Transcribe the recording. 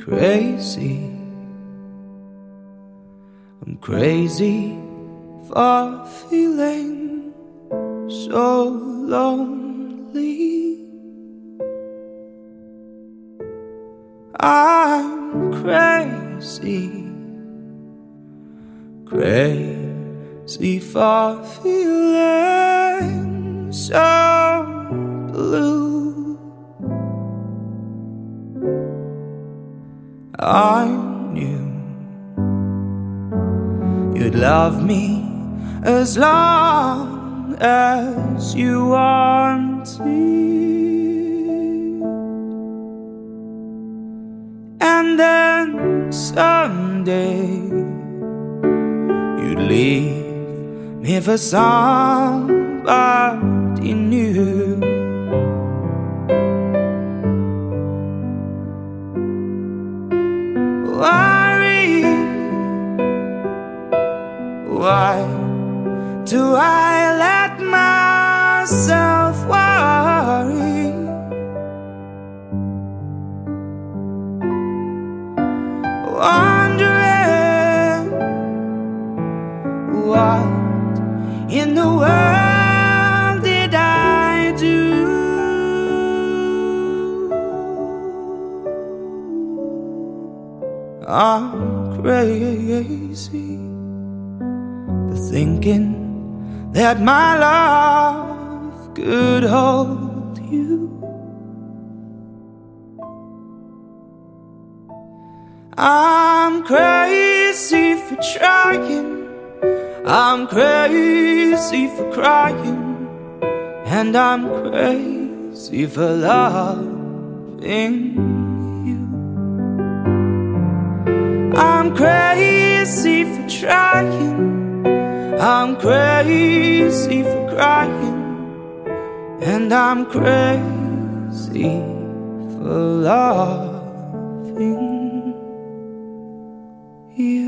crazy. I'm crazy for feeling so lonely. I'm crazy, crazy for feeling so blue. I knew you'd love me as long as you wanted, and then someday you'd leave me for somebody new. Worry, why do I let myself worry? Wondering what in the world did I do? I'm crazy for thinking that my love could hold you. I'm crazy for trying, I'm crazy for crying, and I'm crazy for loving you. I'm crazy for trying, I'm crazy for crying, and I'm crazy for loving you.